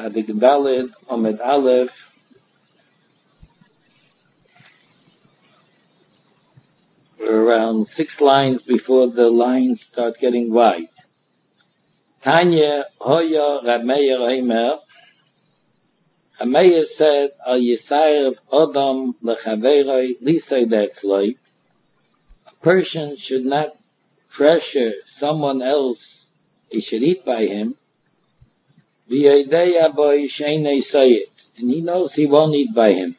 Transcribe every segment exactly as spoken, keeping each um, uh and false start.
Adik Daled, Omed Aleph. We're around six lines before the lines start getting wide. Tanya Hoya Rameir Heimer. Rameir said, Al Yisayr Odom Lechaveroi Lisei Detzloi. A person should not pressure someone else he should eat by him. V'yodea boi sheinei sayit. And he knows he won't eat by him.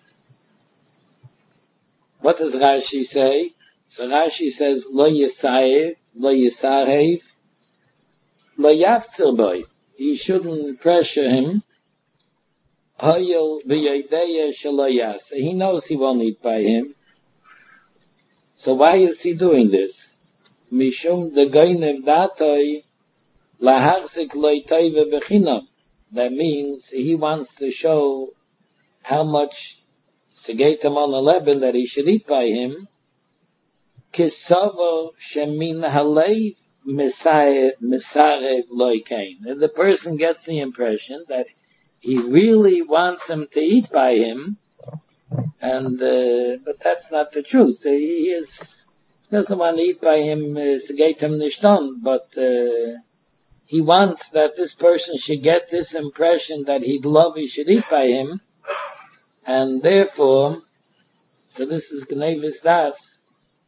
What does Rashi say? So Rashi says, Lo yisayev, lo yisarev, lo yaftzir boi. He shouldn't pressure him. Hoyel v'yodea shelo yaseh. He knows he won't eat by him. So why is he doing this? Mishum degoinev datoi lahachzik lo toive bechinam. That means he wants to show how much Segeitam on eleven that he should eat by him. Kisavo shemin halei misarev loikein. And the person gets the impression that he really wants him to eat by him, and uh, but that's not the truth. He is doesn't want to eat by him Segeitam nishton, but uh, he wants that this person should get this impression that he'd love he should eat by him, and therefore, so this is Gnevis Das,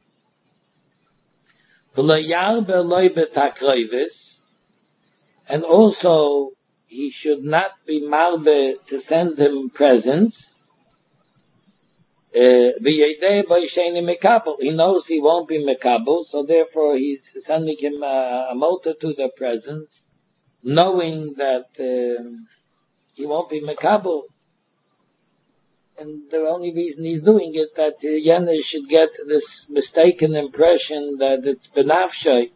and also he should not be malbe to send him presents. Uh, he knows he won't be mekabel, so therefore he's sending him a, a multitude of presents, knowing that um, he won't be mekabel. And the only reason he's doing it, that uh, Yenna should get this mistaken impression that it's benafshay.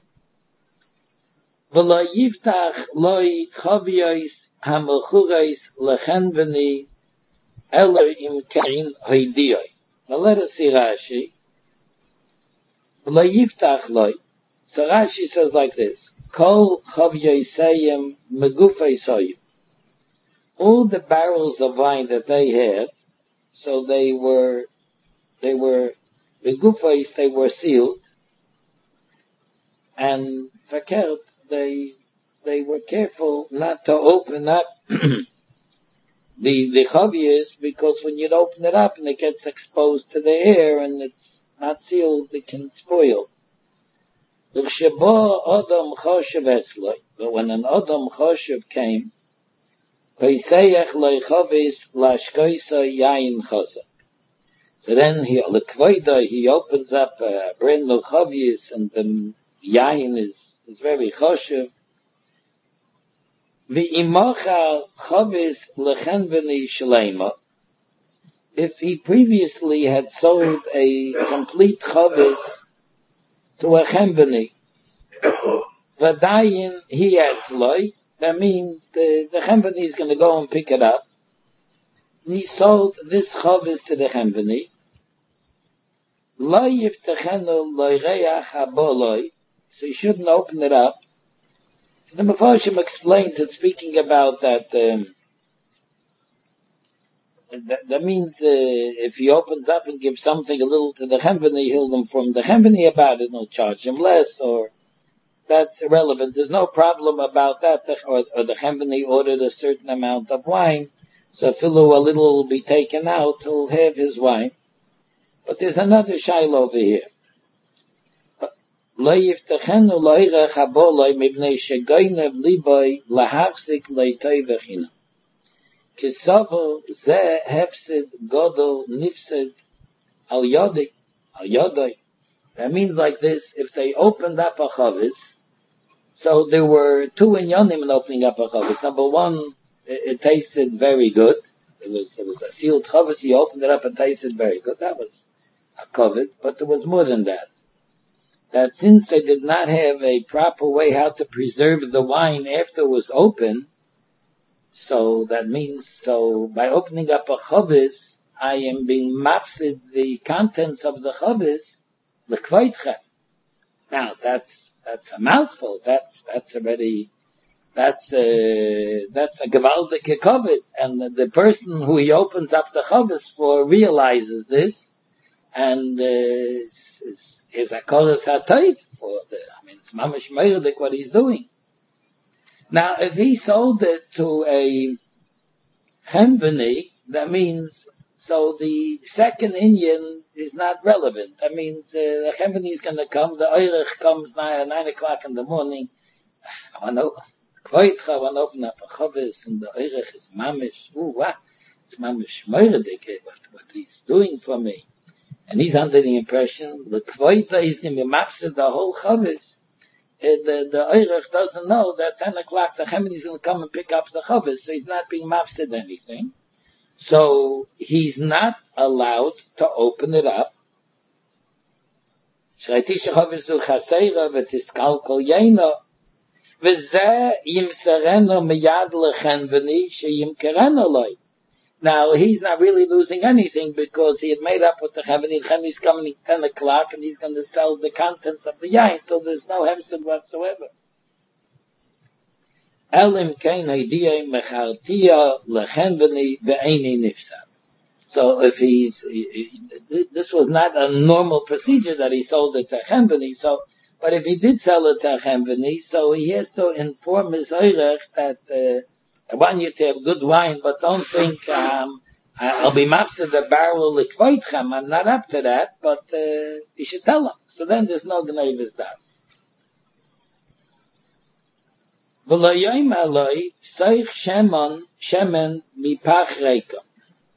V'lo yiftach loi chaviyos hamelchurais lechenveni elo im kein hoidiyoi. Now let us see Rashi. V'lo yiftach loi. So Rashi says like this. Kol chaviyosayim megufei soyim. All the barrels of wine that they had, so they were, they were, the gufais, they were sealed, and fakert, they, they were careful not to open up the, the chavias, because when you open it up and it gets exposed to the air and it's not sealed, it can spoil. But when an Adam Choshev came, so then he, he opens up a brand new chavis, and the yain is, is very choshev. If he previously had sold a complete chavis to a chembeni, v'dayin he adds loy, that means the, the Chembeni is going to go and pick it up. And he sold this chavis to the Chembeni. Lo yiftachenu lo yireach haboloi. So he shouldn't open it up. The Mefarshim explains it, speaking about that, um, that, that means uh, if he opens up and gives something a little to the Chembeni, he'll inform the Chembeni about it, and he'll charge him less, or that's irrelevant. There's no problem about that. Or, or the Chembeni ordered a certain amount of wine, so Philu a little will be taken out, he'll have his wine. But there's another shaila over here. Lo yiftachenu lo yirech haboloi mibnei shegoynev liboi lahachzik leitoi v'chinam. Kisavo ze hefsid godol nifsid al yodoi, al yodoi. That means like this: if they opened up a chavis, so there were two inyonim in opening up a chavis. Number one, it, it tasted very good. It was it was a sealed chavis. He opened it up and tasted very good. That was a covet, but there was more than that. That since they did not have a proper way how to preserve the wine after it was open, so that means so by opening up a chavis, I am being mafsid the contents of the chavis. Now that's that's a mouthful. That's that's already That's a, that's a gewaltige kovet, and the person who he opens up the chavis for realizes this, and uh, is, is a kolas hatoif for the, I mean, it's mamash meirdik what he's doing. Now, if he sold it to a chemveni, that means, so the second Indian is not relevant. That means uh, the chemveni is going to come, the oirich comes nine, at nine o'clock in the morning, I want to kvoitcha, I want to open up a chavis, and the oirich is mamish, ooh, what? It's mamish meirdik, what, what he's doing for me. And he's under the impression, the kvoita is going to be mafsid the whole chavis. The, the Eirich doesn't know that ten o'clock the Chemini is going to come and pick up the Chavis, so he's not being mafsid anything. So he's not allowed to open it up. Shreitisha Chavis zu Chaseira v'tiskal kol yeino v'zeh yimsereno miyad lechenveni sheyimkereno loy. Now, he's not really losing anything because he had made up with the Chemini. The Chemini is coming at ten o'clock and he's going to sell the contents of the yain, so there's no hefsed whatsoever. Elim kein idea mechartia lechenveni ve'eni nifsad. So if he's, he, he, this was not a normal procedure that he sold it to Chemveni, so, but if he did sell it to Chemveni, so he has to inform his Eirech that, uh, I want you to have good wine, but don't think um, I'll be mafsid the barrel likvoitchem. I'm not up to that, but uh, you should tell him. So then there's no gneivus das. V'loyim aloi seich shemon shemen mipach reika.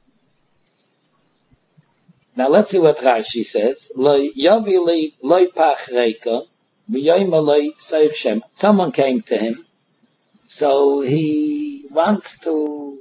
Now let's see what Rashi says. Lo yavili loy pach reika v'yoyim aloi seich shemen. Someone came to him, so he wants to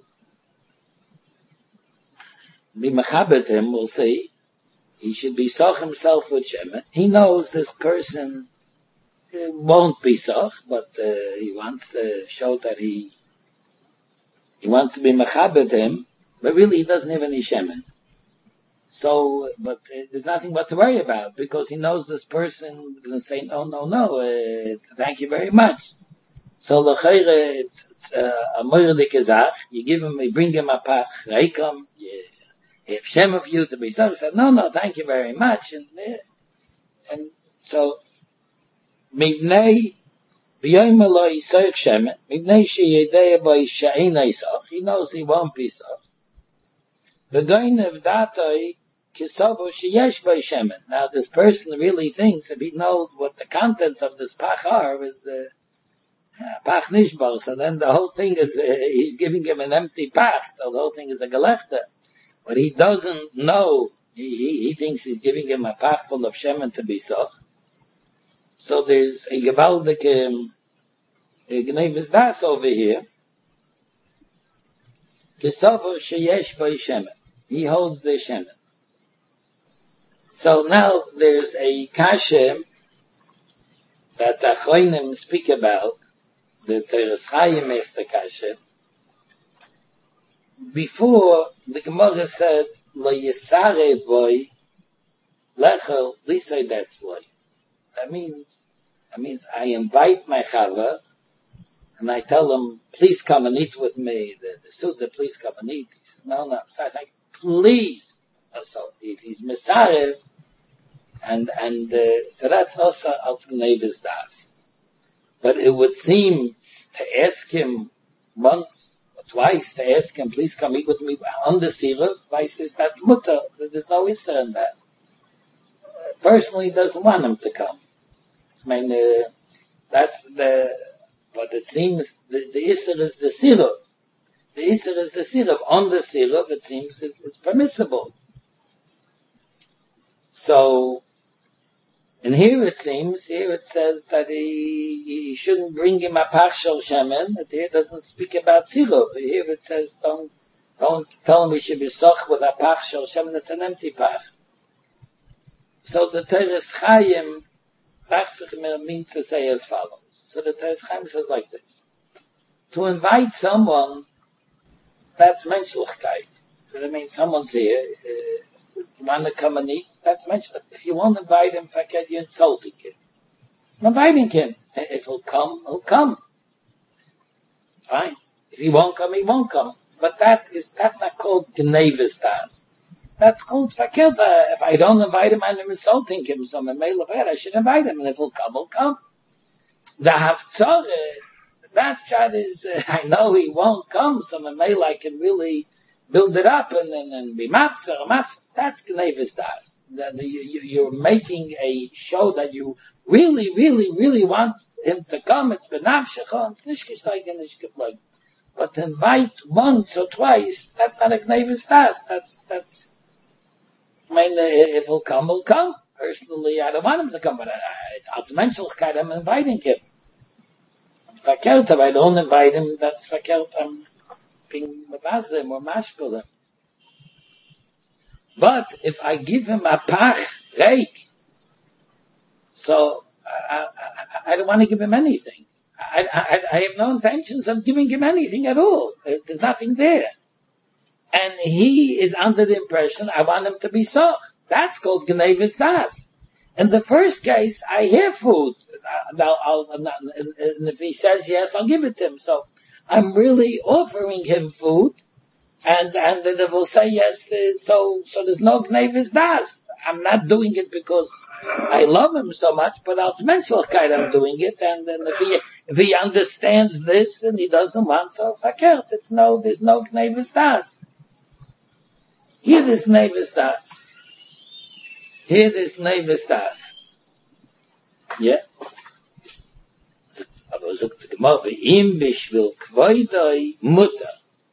be mechabed him, we'll see. He should be soch himself with shemen. He knows this person uh, won't be soch, but uh, he wants to show that he he wants to be mechabed him, but really he doesn't have any shemen. So, but uh, there's nothing but to worry about, because he knows this person is going to say, no, no, no, uh, thank you very much. So l'chayre, it's, it's uh, a moirdik ezach. You give him, you bring him a pach, reikam, you, you have shem of you to be so. He said, no, no, thank you very much. And, uh, and so, mivnei, v'yoyim aloi yisoich shemen, mivnei sheyedei boi she'enei soch. He knows he won't be soch. V'goynev datoi kisovo sheyesh boi shemen. Now this person really thinks, if he knows what the contents of this pach are, is, uh, pach nishbar, so then the whole thing is, uh, he's giving him an empty pach, so the whole thing is a gelechter. But he doesn't know, he, he, he thinks he's giving him a pach full of shemen to be soch. So there's a gewaldik, um, gneivus das over here. Kisovo sheyesh boi shemen. He holds the shemen. So now there's a kashem that the Achronim speak about, the Teres Chaim is the kashem. Before, the Gemara said, Lo yisare boy, lechel lisay detzloy. That means, that means I invite my chava, and I tell him, please come and eat with me, the, the Suda, please come and eat. He says, no, no, so I think, please. So, if he's misarev, and, and, uh, so that's also als gneivus das. But it would seem to ask him once or twice, to ask him, please come eat with me on the Sirah, I says, that's mutter, there's no Isser in that. Personally, he doesn't want him to come. I mean, uh, that's the, but it seems the, the Isser is the Sirah. The Isser is the Sirah. On the Sirah, it seems it, it's permissible. So, and here it seems, here it says that he, he shouldn't bring him a partial shemen. Here it doesn't speak about Sirah. Here it says, don't, don't tell him he should be soch with a partial shemen. It's an empty pach. So the Teres Chaim, means to say as follows. So the Teres Chaim says like this. To invite someone, that's menschlichkeit. That means someone's here, uh, you want to come and eat, that's menschlich. If you won't invite him, forget you're insulting him. I'm inviting him. If he'll come, he'll come. Fine. If he won't come, he won't come. But that is, that's not called Gnevis Das. That's called Fakilta. If I don't invite him, I'm insulting him. So I should invite him, and if he'll come, he'll come. The Haftzah, that shot is, uh, I know he won't come, so maybe I can really build it up and, and, and be mapzer, mapzer. That's Gnevis Das. That you, you, you're making a show that you really, really, really want him to come. It's benafshecha, it's nicht gesteigen, nicht geplogen. But to invite once or twice, that's not a Gnevis Das. That's, that's, I mean, if he'll come, he'll come. Personally, I don't want him to come, but als Menschlichkeit, I'm inviting him. Verkehrt, if I don't invite him, that's verkehrt, I'm being mabazim or mashpil him. But if I give him a pach, reik, so I, I, I don't want to give him anything. I, I, I have no intentions of giving him anything at all. There's nothing there. And he is under the impression I want him to be soch. That's called Gnevis Das. In the first case, I hear food. Now, I'll, I'm not, and if he says yes, I'll give it to him. So I'm really offering him food, and and then they will say yes. Uh, so so there's no Gnevis Das. I'm not doing it because I love him so much, but als Menschlichkeit I'm doing it. And then if he if he understands this and he doesn't want, so verkehrt. It's no there's no Gnevis Das. Here is Gnevis Das. Here is Gnevis Das. Yeah. Aber sagt die Gemara, im bishvil kvoidoi mutter.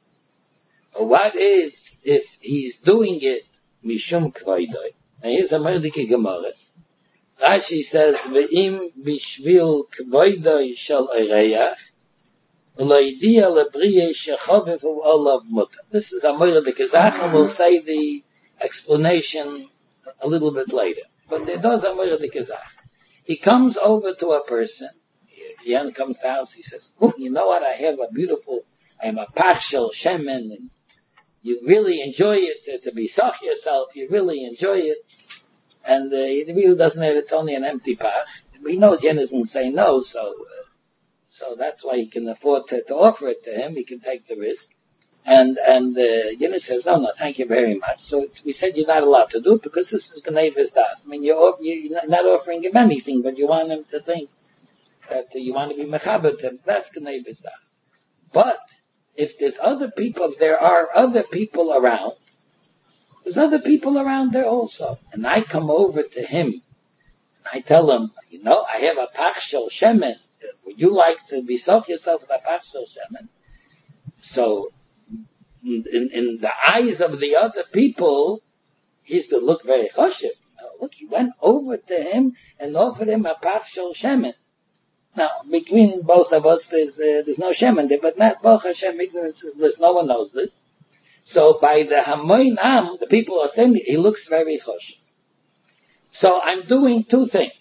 What is if he's doing it mishum kvoidoi? And here's a merdike Gemara. Rashi says, ve'im bishvil kvoidoi shel oreach, loidia lebriye shechovev olav mutter. This is a merdike Zach, and we'll say the explanation a little bit later. But there does a merdike Zach. He comes over to a person. He comes to the house. He says, "Oh, you know what? I have a beautiful. I have a partial shemen, and you really enjoy it to, to be soch yourself. You really enjoy it." And uh, he really doesn't have. It's only an empty pach. He knows Yen isn't say no, so uh, so that's why he can afford to, to offer it to him. He can take the risk. And and uh, Yen says, "No, no, thank you very much." So it's, we said you're not allowed to do it because this is Gnevis Das. I mean, you're, off, you're not offering him anything, but you want him to think that uh, you want to be mechaber to him. That's Gnevis Das. But if there's other people, if there are other people around, there's other people around there also. And I come over to him, and I tell him, you know, I have a pachshel shemen. Would you like to be soch yourself with a pachshel shemen? So, in, in the eyes of the other people, he's to look very choshev. Look, he went over to him and offered him a pachshel shemen. Now, between both of us, there's, uh, there's no shemen there, but not both Hashem ignorance is bliss. No one knows this. So by the Hamoin Am, the people are saying, he looks very choshev. So I'm doing two things.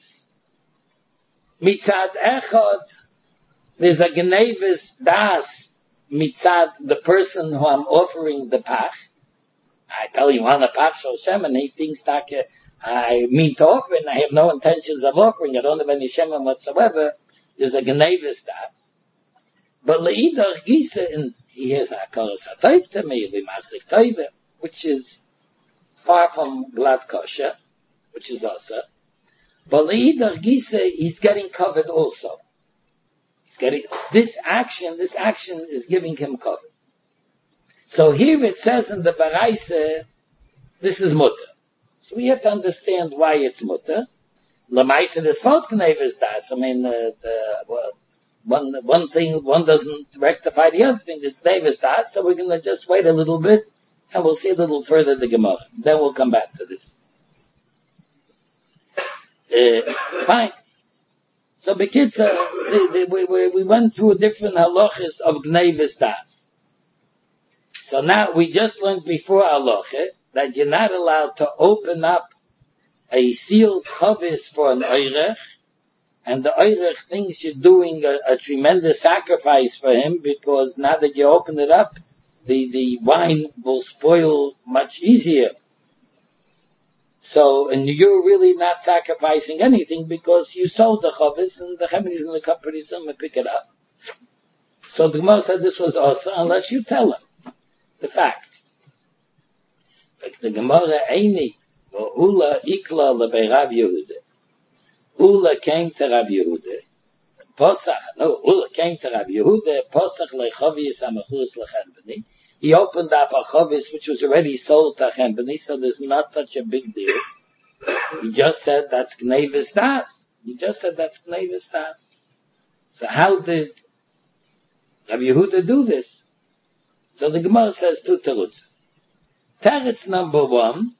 Mitzad echad, there's a Gnevis Das mitzad the person who I'm offering the pach. I tell you, on the pach shel shemen, he thinks that uh, I mean to offer, and I have no intentions of offering. I don't have any shemen whatsoever. There's a Gnevis Das. But leidach gisa, and he has a koros hatoiv to me, v'masrik toive, which is far from glad kosher, which is also. But leidach gisa, he's getting covered also. He's getting, this action, this action is giving him cover. So here it says in the Baraisa, this is mutter. So we have to understand why it's mutter. Lamaisa is fault Gnevis Das. I mean, uh, the, well, one, one thing, one doesn't rectify the other thing. This Gnevis Das, so we're going to just wait a little bit, and we'll see a little further the Gemara. Then we'll come back to this. Uh, fine. So, Bekitza, we, we, we went through different halachas of Gnevis Das. So now, we just learned before halacha that you're not allowed to open up a sealed chavis for an oirech, and the oirech thinks you're doing a, a tremendous sacrifice for him, because now that you open it up, the, the wine will spoil much easier. So, and you're really not sacrificing anything because you sold the chavis and the chemin is in the cup pretty soon and pick it up. So the Gemara said this was also unless you tell him the facts. Like the Gemara Eini, Ula Ikla Lebei Rav Yehuda. Ula came to Rav Yehuda. Posach, no, Ula came to Rav Yehuda. Posach lechavius amachus lechenbeni. He opened up a chavis which was already sold to Chenbeni, so there's not such a big deal. He just said that's Gnevis Das. He just said that's Gnevis Das. So how did Rav Yehuda do this? So the Gemara says two terutzim. Teretz number one,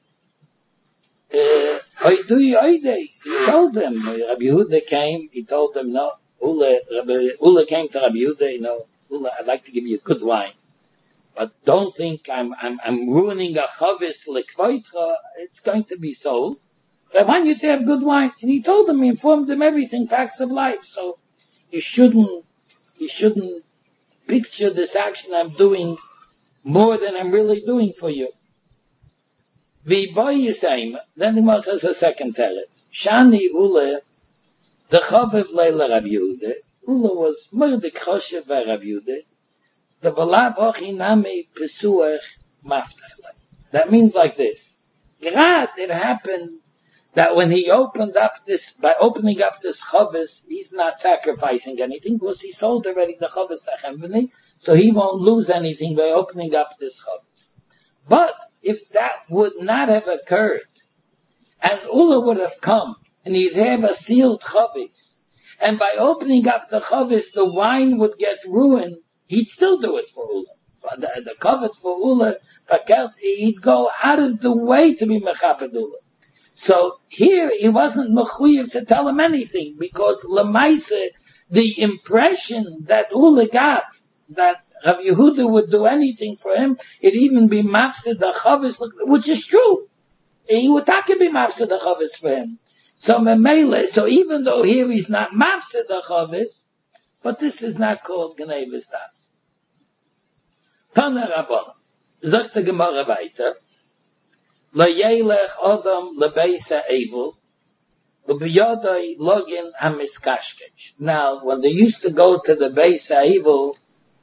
Oidui Oidei. He told them, Rav Yehuda came, he told them, no, Ula, Ula came to Rav Yehuda, you know, Ula, I'd like to give you good wine. But don't think I'm, I'm, I'm ruining a chavis lekvoitra. It's going to be sold. I want you to have good wine. And he told them, he informed them everything, facts of life. So you shouldn't, you shouldn't picture this action I'm doing more than I'm really doing for you. V'boy Yisayim. Then the Gemara says a second teretz. Shani Ule, the chaviv leila Rav Yehuda. Ule was murdik choshev by Rav Yehuda. The balav ochinami pesuach maftach. That means like this. Grad, it happened that when he opened up this, by opening up this chavis, he's not sacrificing anything because he sold already the chavis to Chenbeni, so he won't lose anything by opening up this chavis. But if that would not have occurred, and Ula would have come, and he'd have a sealed chavis, and by opening up the chavis, the wine would get ruined, he'd still do it for Ula. The, the covet for Ula, he'd go out of the way to be mechabed Ula. So here he wasn't mechuyev to tell him anything because lemaise, the impression that Ula got that Rav Yehuda would do anything for him, it even be mafsid the chavis, which is true. He would take be mafsid the chavis for him. So memele, so even though here he's not mafsid the chavis, but this is not called Gnevis Das. Tana Rabban, sagt der Gemara weiter, La yelech Adam lebeisa evil, ubiyodai login amiskashkesh. Now, when they used to go to the Beisa evil,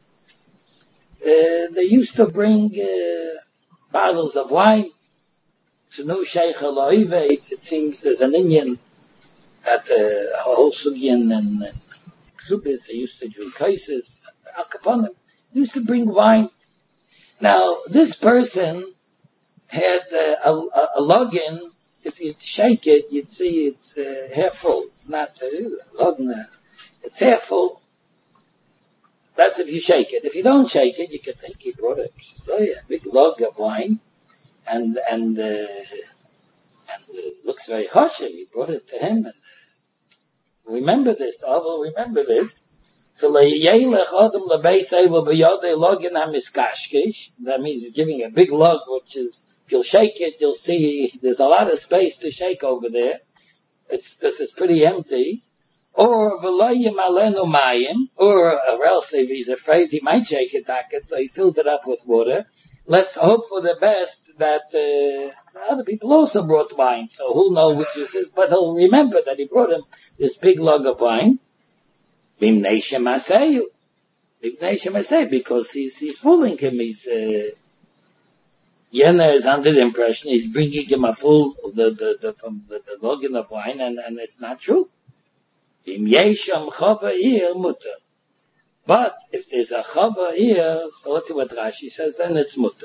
uh, they used to bring uh, bottles of wine. So no sheikh aloive, it, it seems there's an Indian at uh, whole Sugian and uh, Klubis, they used to drink cases, Al Capone, they used to bring wine. Now, this person had uh, a, a, a login. If you'd shake it, you'd see it's uh, half full. It's not uh, login. Uh, it's half full. That's if you shake it. If you don't shake it, you could think he brought a, a big log of wine, and and uh, and it looks very hushy. He brought it to him. And uh, remember this, Aval. Remember this. So le'yelech adam lebeis evil b'yodei login hamiskashkish. That means he's giving a big log, which is, if you'll shake it, you'll see there's a lot of space to shake over there. It's, this is pretty empty. Or v'loyim alenu mayim, or, or else if he's afraid he might shake it, so he fills it up with water. Let's hope for the best that uh, other people also brought wine, so who'll know which this is, but he'll remember that he brought him this big log of wine. Bimnei shemaseyu. Bimnei shemaseyu, because he's, he's fooling him, he's, uh, Yena is under the impression he's bringing him a full, the, the, the, from the, the login of wine, and, and it's not true. Im yesham chava ir mutter. But if there's a chava ir, so let's see what Rashi says, then it's mutter.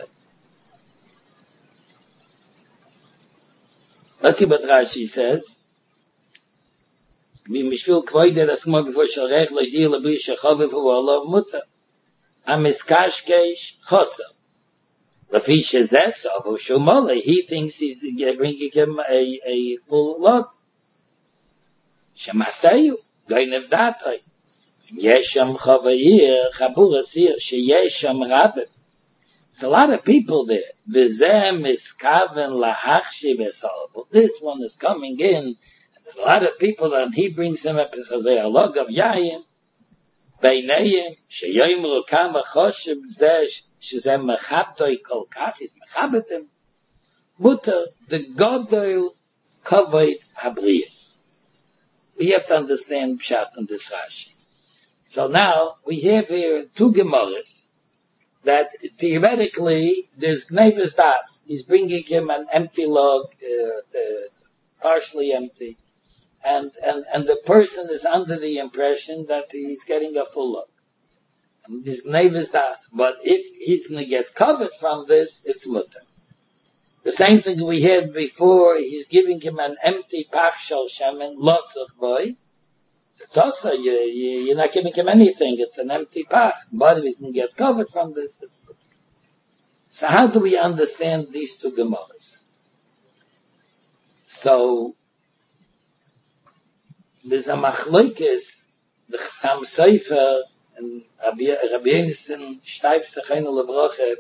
Let's see what Rashi says. Mishvil kvoide das mo before sharech ledir lebli shechava for Allah mutter. Amiskashkesh chosa. He thinks he's bringing him a, a full log. Shemasayu, goinev datay. Yesham chavayir, chaburasir, sheyesham rabim. There's a lot of people there. V'zeh miskaven lahachshi v'salvo. This one is coming in. There's a lot of people that he brings them up as a log of yayin. Beinayim, sheyoimru kama choshev zeh, שזה מחבתוי כל כך, is מחבתם, mutter, the Godel covered Habrius. We have to understand Pshat in this Rashi. So now, we have here two Gemaras, that theoretically, there's Gnevis Das. He's bringing him an empty log, uh, uh, partially empty, and, and, and the person is under the impression that he's getting a full log. And this Gnevis Das. But if he's going to get covered from this, it's mutter. The same thing we had before, he's giving him an empty pachshal shemen, loss of boy. So it's also, you, you, you're not giving him anything, it's an empty pach. But if he's going to get covered from this, it's mutter. So how do we understand these two Gemaras? So, there's a machlokes, the Chassam Sofer, and Rabbi Yonasan Steif Sechenu Levroche.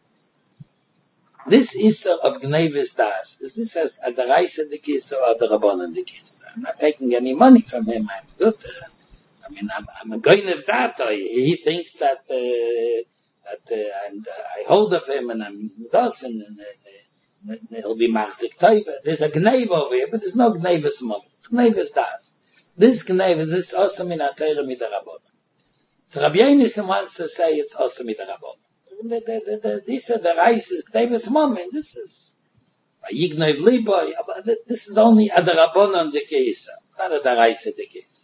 This Issa of Gnevis Das, is this as a Daraisa Dikis or a Darabonan Dikis? I'm not taking any money from him, I'm good. Uh, I mean, I'm, I'm a going of that. He thinks that, uh, that, uh, and uh, I hold of him and I'm thus, and, and, uh, and he'll be Marzik Taiva. There's a Gnev over here, but there's no Gnevis money. It's Gnevis Das. This Gnevis, this is also min ha-Torah midarabonan. So Rabbi Yonasan wants to say it's also midarabonan. The, the, the, the, these are the Reises, Gnevis moment. This is Yignev Liboy. This is only a darabonan de Keisa. It's not a daraisa de Keisa.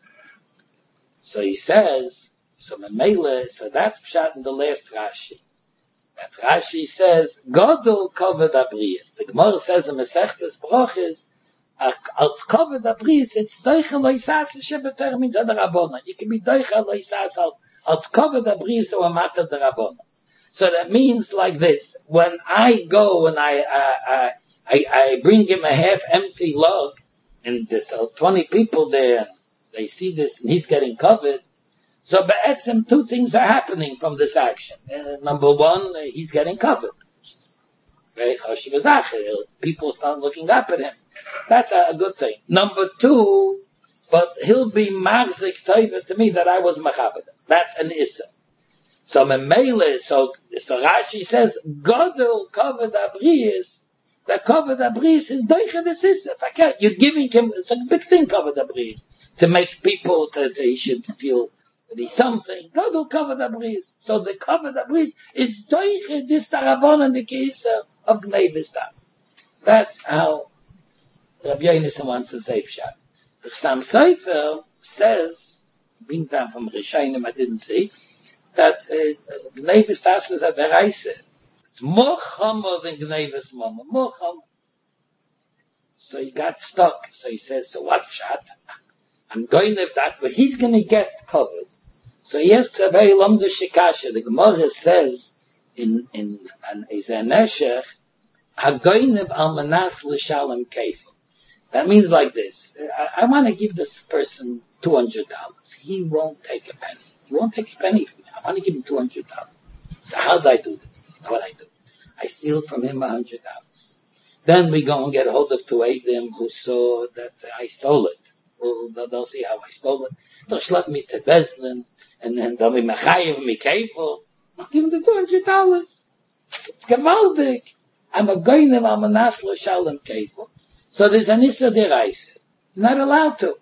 So he says, so Memele, so that's pshat in the last Rashi. That Rashi says, Godel covered abrius. The Gemara says in Masechtas Brochis, als covered abrius, it's doicha loisas shebeter means a darabonan. You can be doicha loisas als covered abrius or a matter darabonan. So that means like this: when I go and I I I, I bring him a half empty log, and there's twenty people there, they see this, and he's getting covered. So be'etzem, two things are happening from this action. Uh, number one, uh, he's getting covered. Very chashiv. People start looking up at him. That's a, a good thing. Number two, but he'll be marzik taiva to me that I was machabed. That's an issa. So Memele, so, so Rashi says, Godel covered abrius, the covered abrius is doicha the sister. You're giving him, it's a big thing, covered abrius, to make people, to, to, he should feel that he's something. Godel covered abrius. So the covered abrius is doicha this tarabon and the keisa of Gnevis Das. That's how Rabbi Yonasan wants to say pshat. The Chassam Sofer says, being down from Rishonim, I didn't see, that uh, Gnevis Das is a deraisa. It's more chomer than Gnevis Mama, more chomer. So he got stuck. So he says, so what shot? I'm going to that, but he's going to get covered. So he asks a very long shikasha. The Gemara says in in an Ezaneshech, Hagoynev almanas l'shalom kefil. That means like this. I, I want to give this person two hundred dollars. He won't take a penny. He won't take a penny from me. I want to give him two hundred dollars. So how do I do this? That's what I do. I steal from him one hundred dollars. Then we go and get a hold of two Eidim who saw that I stole it. Well, they'll see how I stole it. They'll schlep me to Beslin, and then they'll be mechayiv me kefil. I'll give him the two hundred dollars. It's gemaldik. I'm a goynev almanas l'shalom kefil. So there's an issa deraisa. Not allowed to.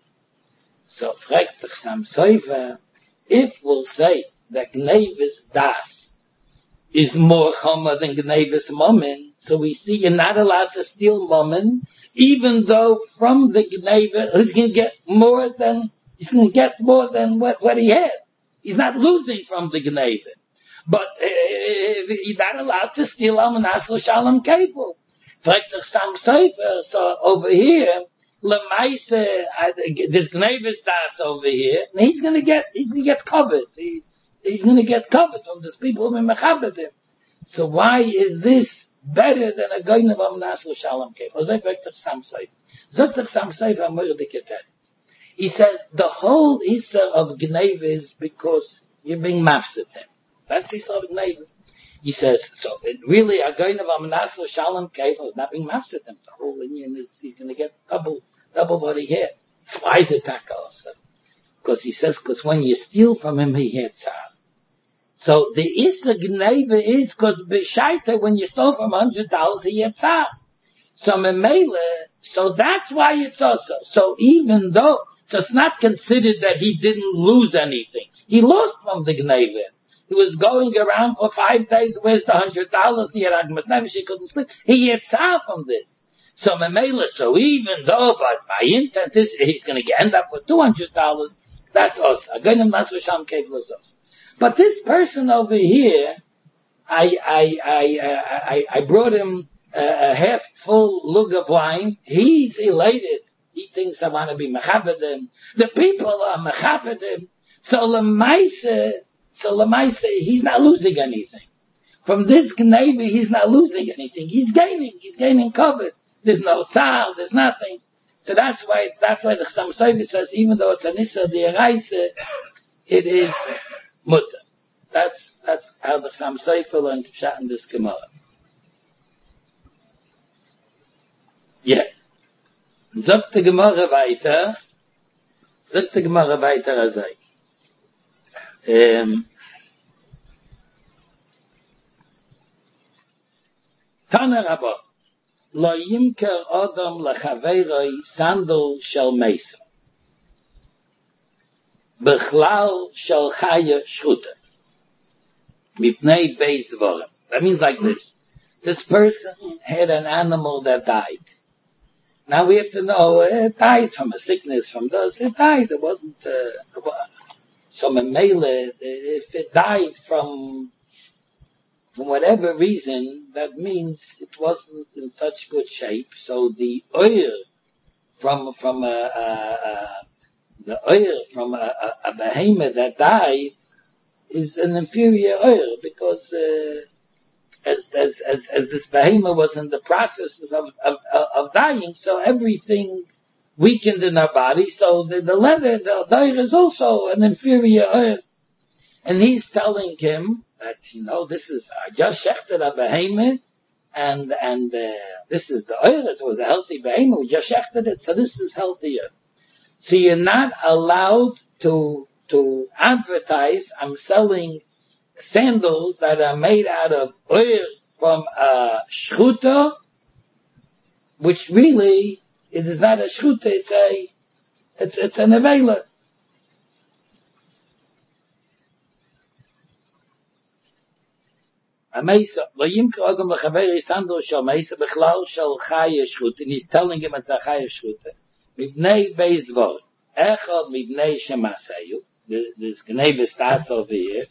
So fragt the Chassam Sofer, if we'll say that Gnevis Das is more chomer than Gnevis Momin, so we see you're not allowed to steal Momin, even though from the Gneva, he's going to get more than, he's going to get more than what, what he had. He's not losing from the Gneva. But uh, he's not allowed to steal Almanas L'Shalom Kefil. Fragt the Chassam Sofer, so over here, Lemaise, uh, there's Gnevis Das over here, and he's going to get, he's going to get covered. He, he's going to get covered from these people who are mechabed him. So why is this better than a goynev almanas l'shalom kefil? So fragt the Chassam Sofer. Zot the Chassam Sofer amor diketeres. He says the whole issa of Gneva is because you're being mafsed him. That's the issa of Gneva. He says, so it really, a goynev almanas l'shalom kefil is not being mafsed him. The whole Indian is, he's going to get double, double what he had. So why is it taka also? Because he says, because when you steal from him, he had tzar. So the issa Gneva is because b'shaita, when you stole from one hundred dollars, he had tzar. So memele, so that's why it's also. So even though, So it's not considered that he didn't lose anything. He lost from the Gneva. He was going around for five days. Where's the hundred dollars? He had Agmas Nefesh. He couldn't sleep. He gets out from this. So Memela, so even though by, by intent is, he's going to end up with two hundred dollars, that's us. But this person over here, I, I, I, I, I brought him a, a half full lug of wine. He's elated. He thinks I want to be mechabedim. The people are mechabedim. So Lemaise, so Lemaise, he's not losing anything. From this Gneva, he's not losing anything. He's gaining. He's gaining cover. There's no tzal. There's nothing. So that's why, that's why the Chassam Sofer says, even though it's an Issa D'Oraisa, it is mutter. That's, that's how the Chassam Sofer learned to pshat in this Gemara. Yeah. Sagt die Gemara weiter, sagt die Gemara weiter als sei. Ähm, Tana Rabba, lo yimker Adam lechaveroi sandal shel meisa. Bechlal shel chaya shchuta. Mipnei beis dvorim. That means like this. This person had an animal that died. Now we have to know, it died from a sickness, from this, it died, it wasn't, uh, so Memele, if it died from, from whatever reason, that means it wasn't in such good shape, so the oil from, from a, a, a the oil from a, a, a behemoth that died is an inferior oil, because, uh, As, as, as, as this behemoth was in the process of, of, of dying, so everything weakened in our body, so the, the leather, the oil is also an inferior oil. And he's telling him that, you know, this is, I just shechted a behemoth, and, and, uh, this is the oil, it was a healthy behemoth, we just shechted it, so this is healthier. So you're not allowed to, to advertise, I'm selling sandals that are made out of oil from a shchuta, which really, it is not a shchuta, it's a, it's, it's an avela. A meisa, lo yimka adam lechaveri sandal shal meisa, bechlal shal chaya shchuta, and he's telling him it's a chaya shchuta, mibnei beis dvor, echad mibnei shemasayu, this gneva starts over here,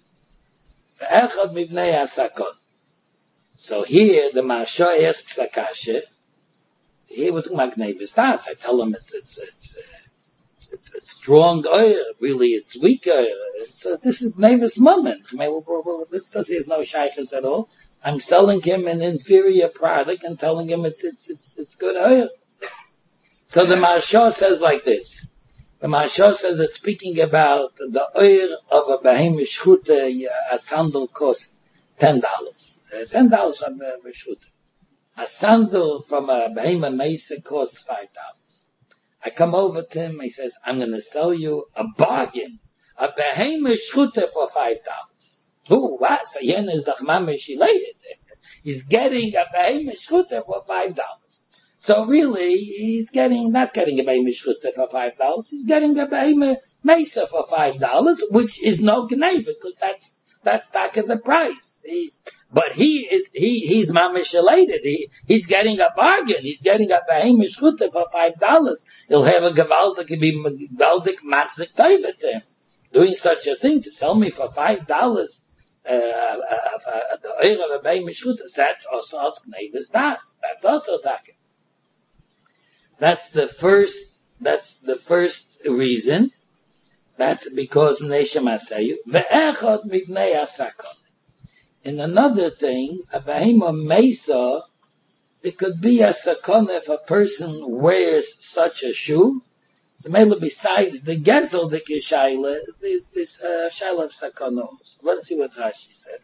so here the Marsha asks Akasha, here we're talking about Gneva Stas. I tell him it's, it's, it's, it's, it's, it's strong oil, really it's weak oil. So this is Gneva's moment. This does, there's no shaykhs at all. I'm selling him an inferior product and telling him it's, it's, it's, it's good oil. So the Marsha says like this. The Maharsha says it's speaking about the oil of a behemoth shchuta, a sandal costs ten dollars. Uh, ten dollars on a shchuta. A sandal from a behemoth mesa costs five dollars. I come over to him, he says, I'm going to sell you a bargain, a behemoth shchuta for five dollars. Who, what? So yen is the chmamish elated. He's getting a behemoth shchuta for five dollars. So really, he's getting, not getting a behemoth shchuta for five dollars, he's getting a behemoth mesa for five dollars, which is no gneva, because that's, that's back at the price. He, but he is, he, he's mamish elated. He, he's getting a bargain. He's getting a behemoth shchuta for five dollars. He'll have a gevaldik, be gevaldik matzik taiva to him. Doing such a thing to sell me for five dollars, uh, uh, uh, the oil of a behemoth shchuta, that's also als gnevas das. That's also taka. That's the first, that's the first reason. That's because Mnei Shemasayu. Ve'echad mibnei asakon. And another thing, a behemoth mesa, it could be a sakon if a person wears such a shoe. So maybe besides the gezel, the kishaila, there's this, uh, shaila of sakonos. Let's see what Rashi said.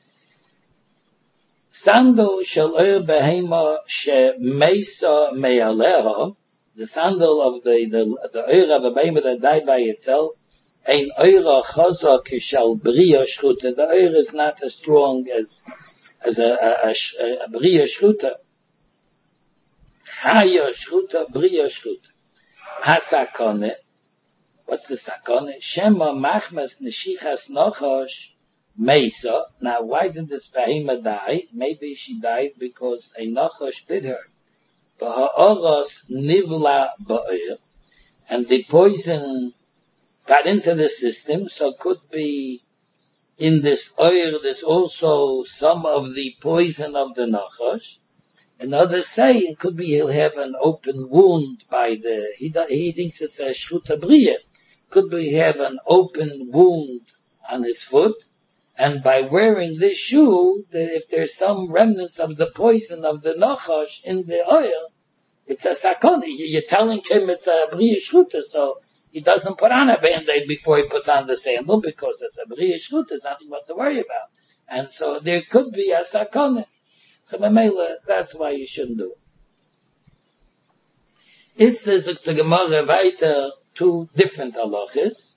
Sandal shel oil behema she mesa mealeha, the sandal of the, the, the oil of a behema that died by itself, ein oil chazak shel bria shchuta, the oil is not as strong as, as a, a, a, a bria shchuta. Chaya shchuta, bria shchuta. Hasakone, What's the sakon? Shema machmas neshichas nochosh mesa. Now, why did this behema die? Maybe she died because a nochosh bit her. V'ha'oros nivla ba'ir, and the poison got into the system, so it could be in this oil there's also some of the poison of the nachash. And others say it could be he'll have an open wound by the, he, he thinks it's a shchuta bria. Could be he have an open wound on his foot, and by wearing this shoe, the, if there's some remnants of the poison of the nachash in the oil, it's a sakon. You're telling him it's a bria shchuta, so he doesn't put on a band-aid before he puts on the sandal, because it's a bria shchuta, there's nothing what to worry about. And so there could be a sakon. So Mamela, that's why you shouldn't do it. It says the Gemara weiter two different halachas.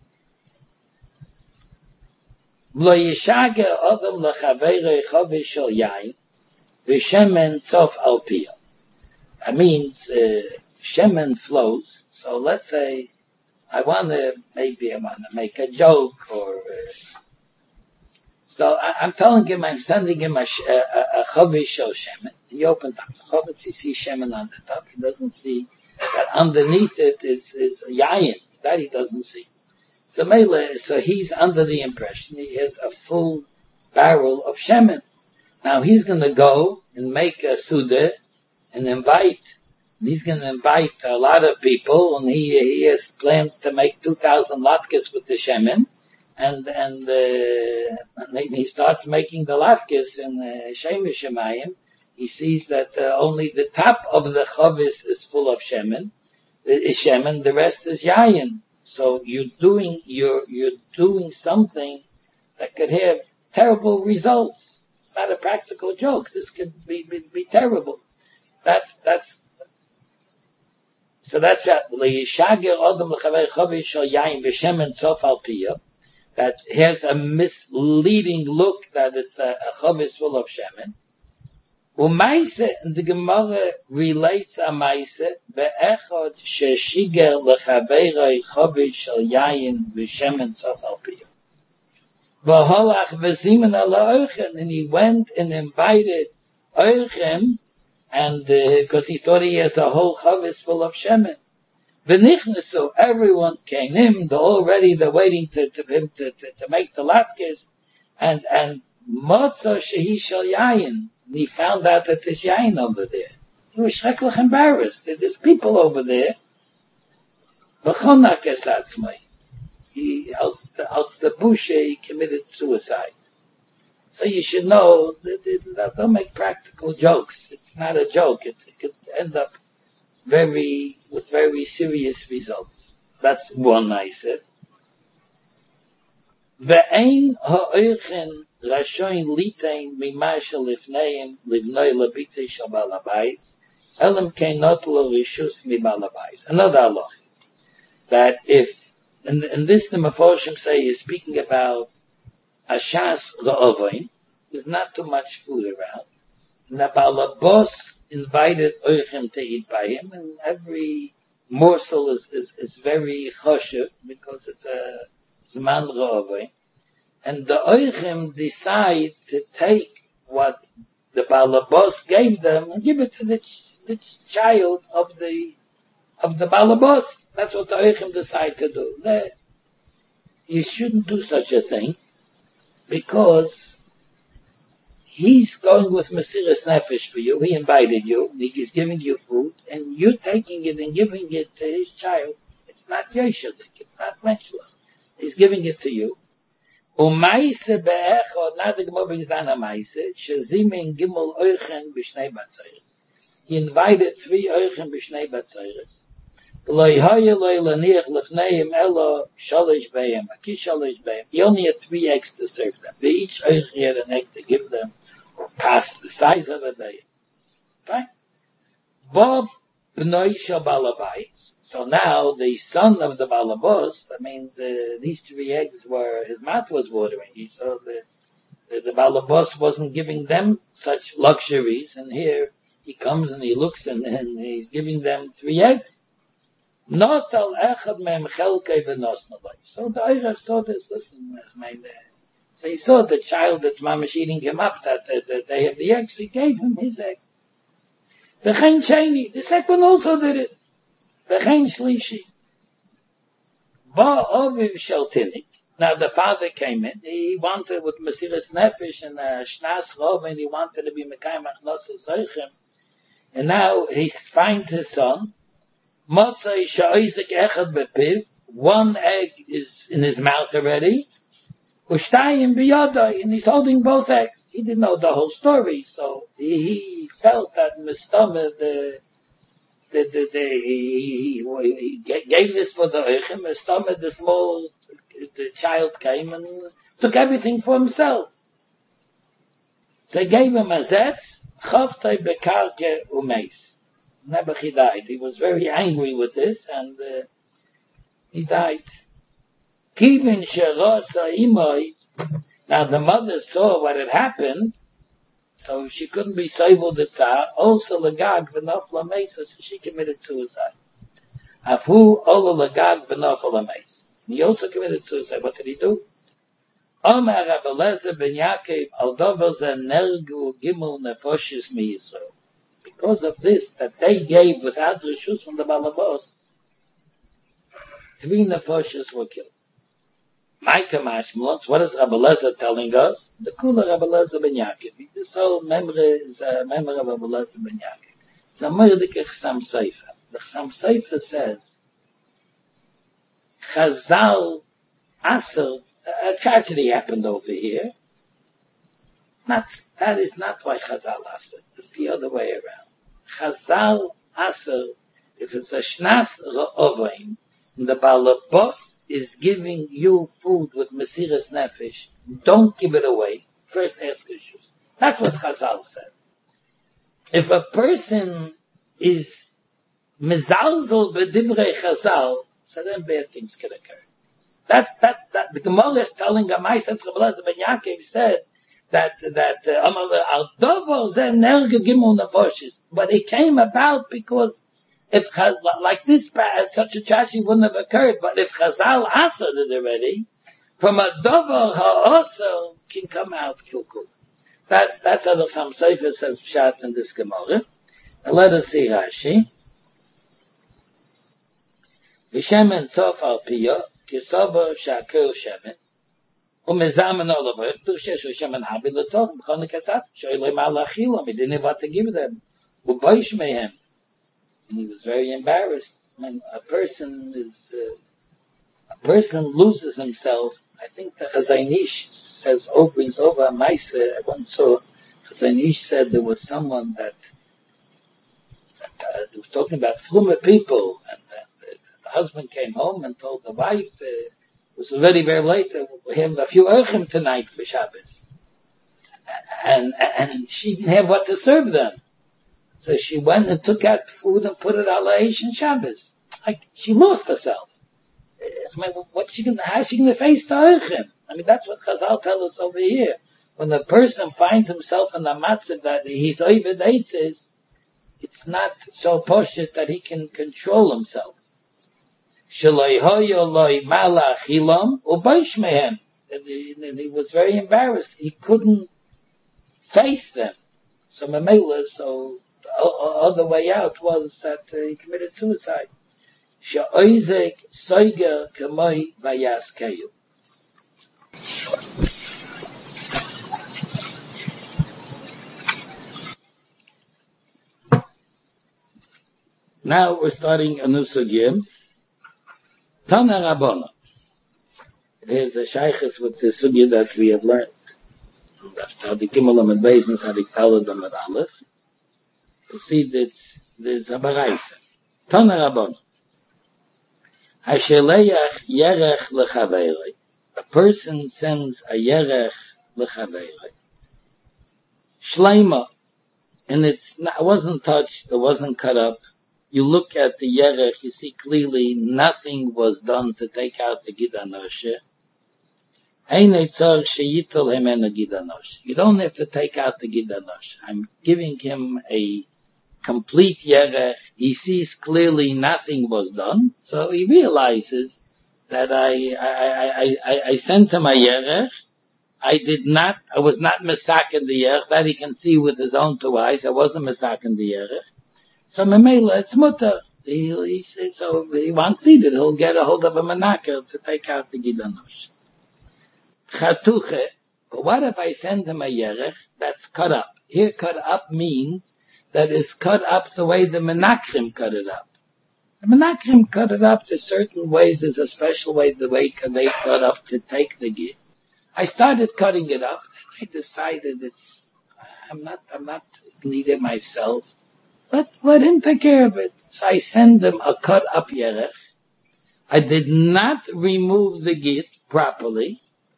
Lo yishage adam lechaveirei chavish shel yain v'shemen tzof al piyah. That means uh, shemen flows. So let's say I want to, maybe I want to make a joke, or uh, so I, I'm telling him, I'm sending him a, a, a chavish shel shemen. He opens up the chavish, he sees shemen on the top. He doesn't see that underneath it is, is yayin. That he doesn't see. So Mele, so he's under the impression he has a full barrel of shemen. Now he's going to go and make a suda and invite, and he's going to invite a lot of people, and he he has plans to make two thousand latkes with the shemen, and and, uh, and he starts making the latkes in uh, Shemesh Shemayim. He sees that uh, only the top of the chavis is full of shemen, is shemen, the rest is yayin. So you're doing, you're, you're doing something that could have terrible results. It's not a practical joke. This could be, be, be terrible. That's, that's, so that's that. That has a misleading look that it's a, a chavis full of shemen. Umaise, and the Gemara relates a maise, be'echad sheshiger lechaveirei chavish shel yayin v'shemen tzof al piyah. V'holach v'zimen ala Oichem, and he went and invited Oichem, and because uh, he thought he has a whole chavis full of shemen. V'nichnesu, everyone came in, they're already, they're waiting to, to him to, to, to make the latkes, and, and motzo shehi shel yayin. And he found out that there's yain over there. He was schrecklich embarrassed. There's people over there. V'chonak es atzmai. He, als the, als the bushe, he committed suicide. So you should know that don't make practical jokes. It's not a joke. It, it could end up very, with very serious results. That's one I said. Ve'ein ha'oichen Rashoin litain mimasha lifneim livnoi labite shal balabais elam kein not lo rishus mi balabais. Another halach that if and, and this the Meforshim say is speaking about ashas ra'ovain. There's not too much food around. And the balabos invited Oichem to eat by him, and every morsel is is, is very choshev because it's a zman ra'ovain. And the Oichem decide to take what the Balabos gave them and give it to the, ch- the ch- child of the of the Balabos. That's what the Oichem decide to do. They, you shouldn't do such a thing, because he's going with Mesiras Nefesh for you. He invited you. He's giving you food, and you're taking it and giving it to his child. It's not Yeshadik. It's not Menschlich. He's giving it to you. Umaise be'echod, not the Gemara brings down a maise, shezimin gimel oichen b'shnei batzayres. He invited three oichen b'shnei batzayres. Loi hoye loi laniach lefneim elo shalish be'em, aki shalish be'em. He only had three eggs to serve them. They each oichen had an egg to give them, or past the size of a be'em. Fine? Bob b'noi shal balabais. So now the son of the Balabos, that means uh, these three eggs were, his mouth was watering. He saw the, the, the Balabos wasn't giving them such luxuries, and here he comes and he looks and, and he's giving them three eggs. Not al echad mehem chelkei v'nosna loy. So the Eirach saw this, listen, I mean, so he saw the child that's mamash eating him up that, that, that they have the egg, so he gave him his egg. V'chein sheni, the second one also did it. V'chein shlishi. Ba oviv shel tinik. Now the father came in, he wanted with Mesiras Nefesh and uh, Shnas Rov, and he wanted to be Mekayim Achnos Zoichem. And now he finds his son, Motzai sha'oizek echad bepiv, one egg is in his mouth already, Ushtayim biyadai, and he's holding both eggs. He didn't know the whole story, so he, he felt that Mistama, the, the, the, the, he, he, he gave this for the Eichem, Mistama, the small, the child came and took everything for himself. So he gave him a zetz, chavtai bekarke umeis. Never he died. He was very angry with this, and uh, he died. Kivin sherasa imoi. Now the mother saw what had happened, so she couldn't be saved the tzar. Also legag v'nofla mesa, so she committed suicide. Afu ola legag v'nofla mesa. He also committed suicide. What did he do? Omer Rabbi Eliezer ben Yaakov al dover ze nergu gimel nefoshes mi Yisrael. Because of this, that they gave without reshus from the Balabos, three nefoshes were killed. Micah Mashmlotz, what is Rabbi Eliezer telling us? The Kula Rabbi Eliezer ben Yaakov. This whole memory is a memory of Rabbi Eliezer ben Yaakov. It's a Mordecai Chasam Sofer. The Chasam Sofer says, Chazal Aser, a tragedy happened over here. Not, that is not why Chazal Aser. It's the other way around. Chazal Aser, if it's a Shnas Ra'ovain, and the Balabos is giving you food with Mesiras Nefesh, don't give it away. First ask issues. That's what Chazal said. If a person is mezalzel b'divrei Chazal, so then bad things can occur. That's, that's, that, the Gemara is telling a Ma'aseh Rabbi Eliezer ben Yaakov said that, that, Amar al dover ze nerge gimel nefoshes. But it came about because if, like this bad, such a tragedy wouldn't have occurred, but if Chazal Aser did already, from a dover ha'aser can come out kilkul. That's, that's how the Chasam Sofer says Pshat in this Gemara. Now let us see Rashi. V'shemen sof al piyah, kisova shakel shemen, u'mezamen olav, tu'sheshu shemen habi l'tzor, b'chon kasat, shoylei ma'lachilom, he didn't have what to give them, u'boish mehem. And he was very embarrassed. When a person is, uh, a person loses himself, I think the Chazon Ish says over and over, Maise, I once saw, Chazon Ish said there was someone that, that uh, was talking about Frume people, and that uh, the husband came home and told the wife, uh, it was already very late, uh, we have a few Urchim tonight for Shabbos. And, and she didn't have what to serve them. So she went and took out food and put it ala Asian Shabbos. Like, she lost herself. I mean, what's she gonna, how's she gonna face the Urchim? I mean, that's what Chazal tell us over here. When a person finds himself in a matzah that he's over dates, it's not so poshut that he can control himself. Shaloi hoyo loi malach hilam u'boish mehem. And he was very embarrassed. He couldn't face them. So Mamela, so the other way out was that uh, he committed suicide. Sha'oizek soiger kamoi vayaskeyu. Now we're starting a new sugya. Tana Rabbana. Here's a shaykhis with the sugya that we have learned. That's how the Kimalam and Bezins, how the Taladam and Aleph. You see, there's, there's a baraisa. Tana Rabbana. Hasheleach yerech lechaveirei. A person sends a yerech lechaveirei. Shleima. And it's not, it wasn't touched, it wasn't cut up. You look at the yerech, you see clearly nothing was done to take out the gidanoshe. You don't have to take out the gidanoshe. I'm giving him a complete yerech. He sees clearly nothing was done, so he realizes that I, I, I, I, I sent him a yerech. I did not, I was not mesaken the yerech, that he can see with his own two eyes. I wasn't mesaken the yerech. So Memela, it's mutter. He, he says, so he wants to eat it. He'll get a hold of a menaker to take out the gidanosh. Chatuche, but what if I send him a yerech that's cut up? Here cut up means that it's cut up the way the menakrim cut it up. The menakrim cut it up to certain ways. There's a special way, the way they cut up to take the gid. I started cutting it up. I decided it's, I'm not, I'm not needed myself. Let, let him take care of it. So I send him a cut up yerech. I did not remove the gid properly.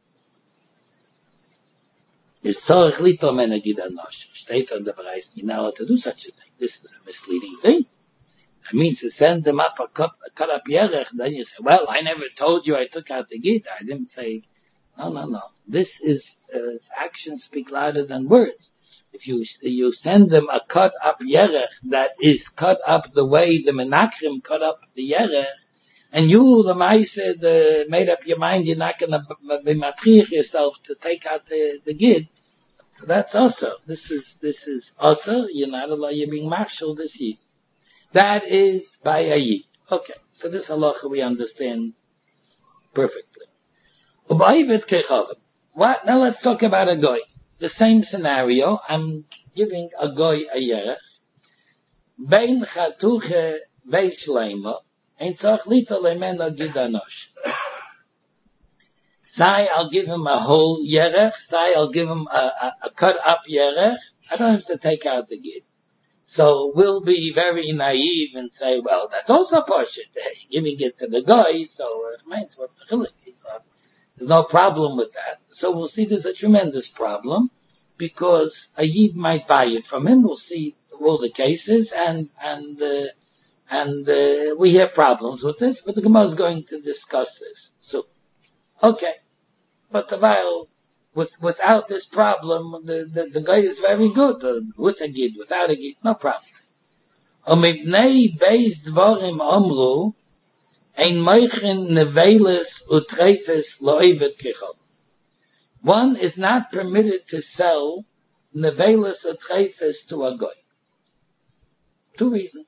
It's tzorich litom mena gid anosh. State on the Bereich, you're not allowed to do such a thing. This is a misleading thing. That means to send him up a cut, a cut up yerech, then you say, well, I never told you I took out the gid. I didn't say, no, no, no. This is, uh, actions speak louder than words. If you, you send them a cut up yerech that is cut up the way the menakrim cut up the yerech, and you, the Maaseh, the, made up your mind you're not gonna be matriach yourself to take out the, the gid, so that's also, this is, this is also, you're not allowed, you're being marshal this yid. That is by a yid. Okay, so this halacha we understand perfectly. What? Now let's talk about a goy. The same scenario. I'm giving a goy a yerech. Bein chatuche bein shleima. Ein tzach lita lemena gidanosh. Say I'll give him a whole yerech. Say I'll give him a, a, a cut up yerech. I don't have to take out the gid. So we'll be very naive and say, well, that's also portion. Giving it to the guy, so it means what's the chilik? There's no problem with that. So we'll see there's a tremendous problem because a yid might buy it from him. We'll see all the cases and, and, uh, and, uh, we have problems with this, but the Gemara is going to discuss this. So, okay. But the while, with, without this problem, the, the, the guy is very good. Uh, with a gid, without a gid, no problem. Omibnei beis dvorim omru, ein moichen neveles utreifes loivet kechol. One is not permitted to sell neveles utreifes to a goy. Two reasons.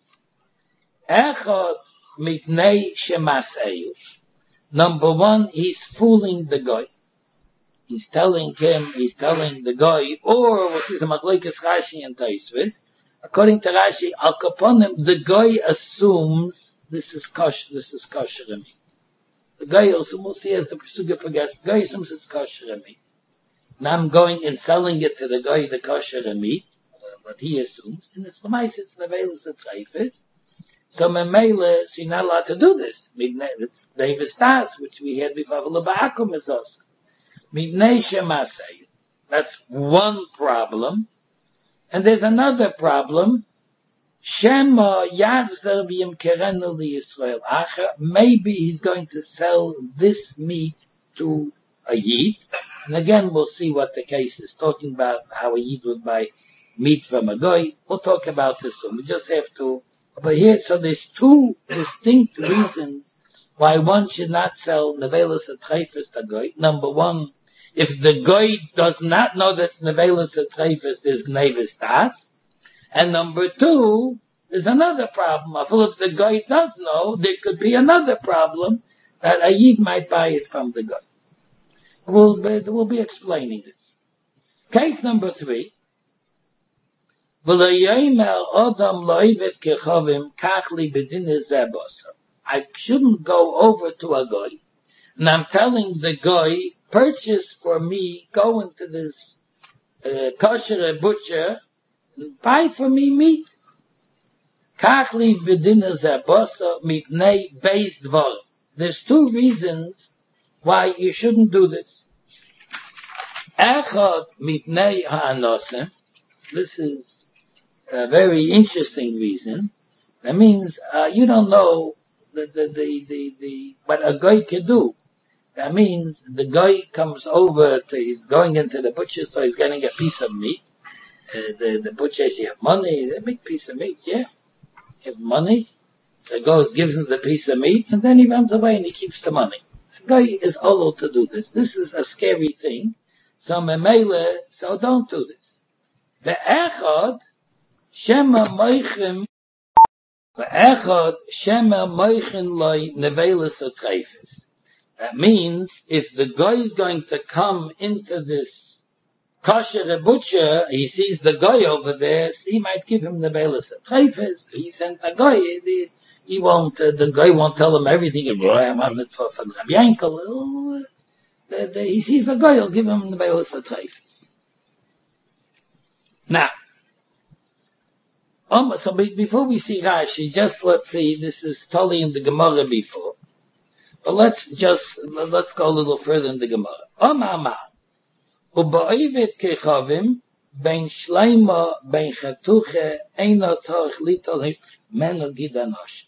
Echad mipnei shemaseu. Number one, he's fooling the goy. He's telling him, he's telling the goy, or what is a machlokes Rashi and Tosfos. According to Rashi, al kaponim, the goy assumes this is kosher, this is kosher meat. The guy also will see as the Pesuga forgets, the guy assumes it's kosher meat. Now I'm going and selling it to the guy the kosher meat, uh, what he assumes, and it's the mice, it's the veilus of treifes. So Memele, so you're not allowed to do this. It's Davis Tas, which we had before, L'ba'akum is also. Midnei shemasei. That's one problem. And there's another problem. Shema yachzer v'yimkerenu liYisrael acher. Maybe he's going to sell this meat to a yid. And again, we'll see what the case is talking about, how a yid would buy meat from a goy. We'll talk about this soon. We just have to, but here, so there's two distinct reasons why one should not sell nevelas atreifes to goy. Number one, if the goy does not know that nevelas atreifes, there's gnevis das. And number two, there's another problem. If the guy does know, there could be another problem that a yid might buy it from the guy. We'll be, we'll be explaining this. Case number three. I shouldn't go over to a guy, and I'm telling the guy, purchase for me, go into this uh, kosher butcher, buy for me meat. Kachli v'dina zebosa mipnei beis dvar. There's two reasons why you shouldn't do this. Echad mipnei ha'anosim. This is a very interesting reason. That means uh, you don't know the, the, the, the, the, what a guy can do. That means the guy comes over to, he's going into the butcher store, he's getting a piece of meat. Uh, the, the butcher says, you have money, a big piece of meat, yeah. You have money. So he goes, gives him the piece of meat, and then he runs away and he keeps the money. The guy is allowed to do this. This is a scary thing. So memele, so don't do this. The echad, shema moichem, the echad, shema moichem loy nevelis or treifes. That means, if the guy is going to come into this kosher butcher, he sees the guy over there, so he might give him the nevelis or treifes. He sent the guy, the, he won't, uh, the guy won't tell him everything. I'm on it for Rabbi Yankel. The, the, he sees the guy, he'll give him the nevelis or treifes. Now, um, so before we see Rashi, just let's see, this is totally in the Gemara before. But let's just, let's go a little further in the Gemara. Om Amar, U'ba'ovet kechavim, ben shleima, ben chatuche, eino tzorich litol meno gidanosh.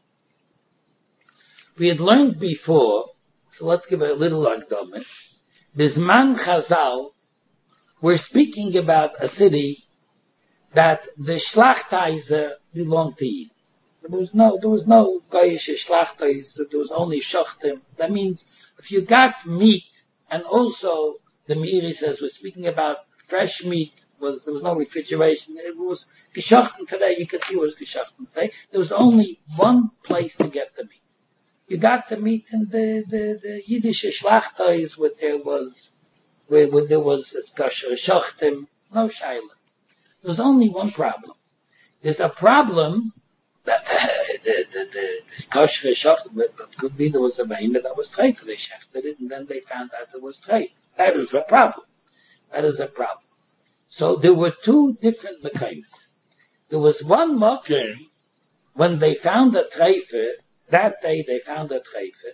We had learned before, so let's give a little akdama. Bisman Chazal, we're speaking about a city that the Schlachteiser belonged to Eden. There was no, there was no Goyish Schlachteiser, there was only Shachtim. That means if you got meat, and also the Meiri says we're speaking about fresh meat, was there was no refrigeration. It was Geschachten today, you could see it was Geschachten today. There was only one place to get the meat. You got the meat in the, the, the Yiddish Schlachtais where there was, where, where there was kosher Shachtim, no Shaila. There was only one problem. There's a problem that uh, the, the, the, this kosher Shachtim, but could be there was a behemoth that was trade for the Shachted it, and then they found out there was trade. That is a problem. That is a problem. So there were two different mekaymes. There was one mokem when they found a treifer. That day they found a treifer.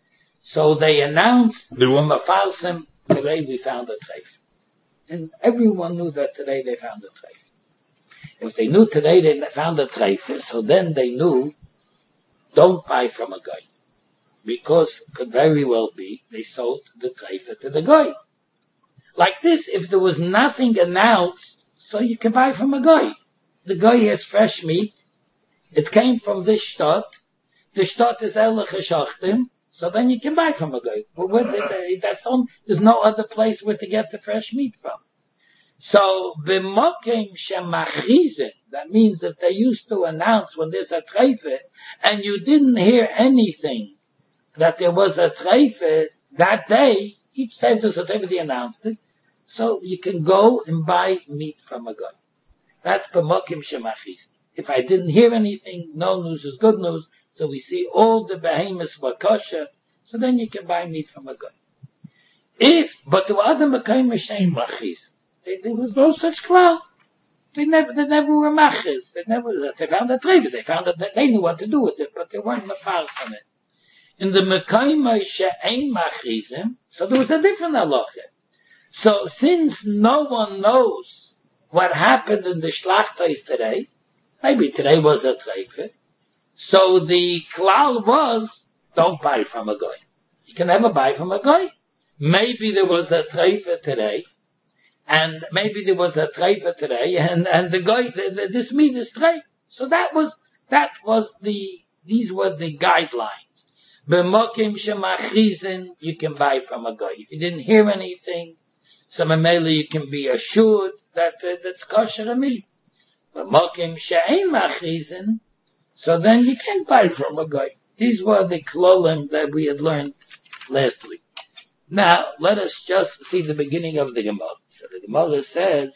So they announced, the were mafalsim, today we found a treifer. And everyone knew that today they found a treifer. If they knew today they found a treifer, so then they knew, don't buy from a guy. Because it could very well be they sold the treifer to the guy. Like this, if there was nothing announced, so you can buy from a guy. The guy has fresh meat. It came from this shtot. The shtot is Elech Shachtim, so then you can buy from a guy. But where they, that's on, there's no other place where to get the fresh meat from. So, b'mokim shemachrizin, that means that they used to announce when there's a treifer, and you didn't hear anything that there was a treifer that day, each time there's a treifer, they announced it, so you can go and buy meat from a guy. That's b'mokim shemachrizin. If I didn't hear anything, no news is good news, so we see all the behemoths were kosher, so then you can buy meat from a guy. If, but to other mekayim shein machis, there was no such cloud. They never, they never were machis. They never, they found a treifer. They found that they knew what to do with it, but they weren't mafars on it. In the mekayim shein machizim, so there was a different halacha. So since no one knows what happened in the shlachtais today, maybe today was a treifer, so the klal was, don't buy from a guy. You can never buy from a guy. Maybe there was a treifer today, and maybe there was a treifer today, and, and the guy, the, the, this meat is treif. So that was, that was the, these were the guidelines. B'mokim shemachrizin, you can buy from a guy. If you didn't hear anything, so maybe you can be assured that uh, that's kosher meat. B'mokim she'ein machrizin, so then you can't buy from a guy. These were the klolim that we had learned last week. Now, let us just see the beginning of the Gemara. So the Gemara says,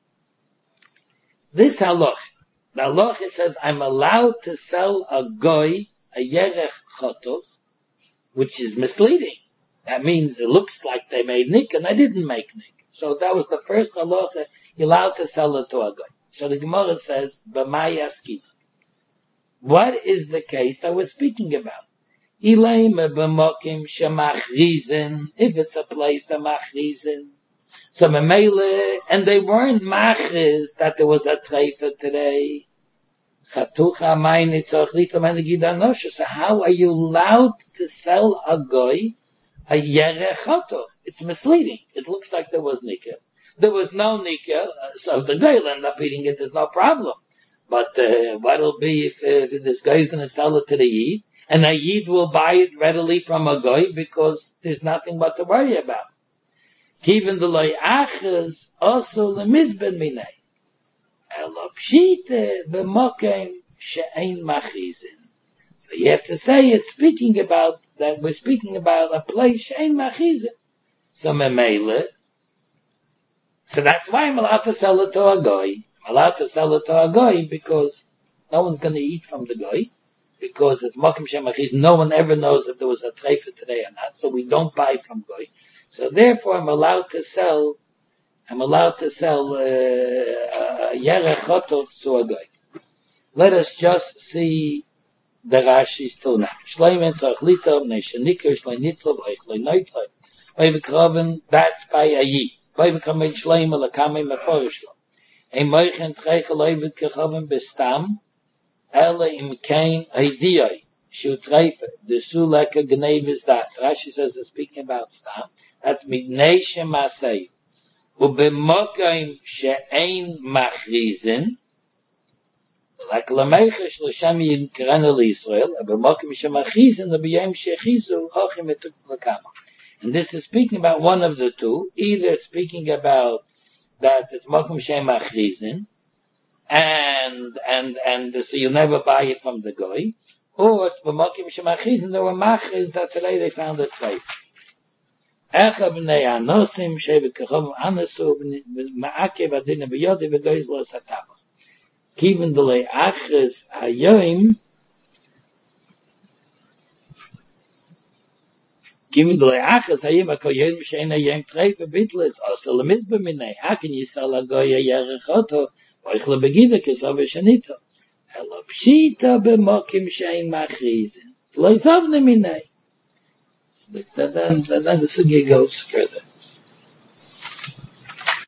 this halach, the halach it says, I'm allowed to sell a goy, a yerech chotov, which is misleading. That means it looks like they made nik, and I didn't make nik. So that was the first halacha, you're allowed to sell it to a goy. So the Gemara says, b'may askina. What is the case that we're speaking about? If it's a place that machrizin, so memele, and they weren't machriz that there was a treifer today. So how are you allowed to sell a goy a yerech choto? It's misleading. It looks like there was nikah. there was no nikah, so if the guy will end up eating it, there's no problem. But uh, what'll be if, uh, if this guy is going to sell it to the Yid, and a Yid will buy it readily from a guy because there's nothing but to worry about. Kiven the loy achas also lemizben minay. Elo pshite b'mokem she'ein machizin. So you have to say it's speaking about, that we're speaking about a place she'ein machizin. So memele, so that's why I'm allowed to sell it to a guy. I'm allowed to sell it to a guy because no one's going to eat from the guy. Because it's mokem she'ein machizin, no one ever knows if there was a treifa today or not, so we don't buy from guy. So therefore, I'm allowed to sell. I'm allowed to sell yerech chotok to a guy. Let us just see the Rashi's till now. Shleimen tzarich litav neishanikar shleinitlov oichleinitlav. Oivekroven, that's by a yid. Oivekroven shleimen lakamei meforishlo. Ein moichen treichel oivekroven bestam. Ele im kein idiyoi. Shu treife. The suleka gnev is that. Rashi says it's speaking about stam. That's midnei shemasei. Ubemokaim she'ein machrizin. Like lamechesh l'shem yinkran el Yisrael. Ubemokaim she'machrizin l'biyem she'chizu hochim etuk l'kama. And this is speaking about one of the two. Either speaking about that it's mokaim she'ein machrizin, and and and so you'll never buy it from the goy, or it's ubemokaim she'machrizin. There were machriz that today they found a treif. Echa b'nei anosim shevet kachom anasu ma'akev adina b'yodi v'goyz lo satabach. Kiven d'lei achres hayoim Kiven d'lei achres hayoim ha'koyim she'en hayoim treifa bitlis also lemizbe minei. How can you sell a goy a yerech oto oichle begida kesov v'shanito? Elo pshita b'mokim she'en machrizin lo yisavne minei. Then, then, then the sugya goes further.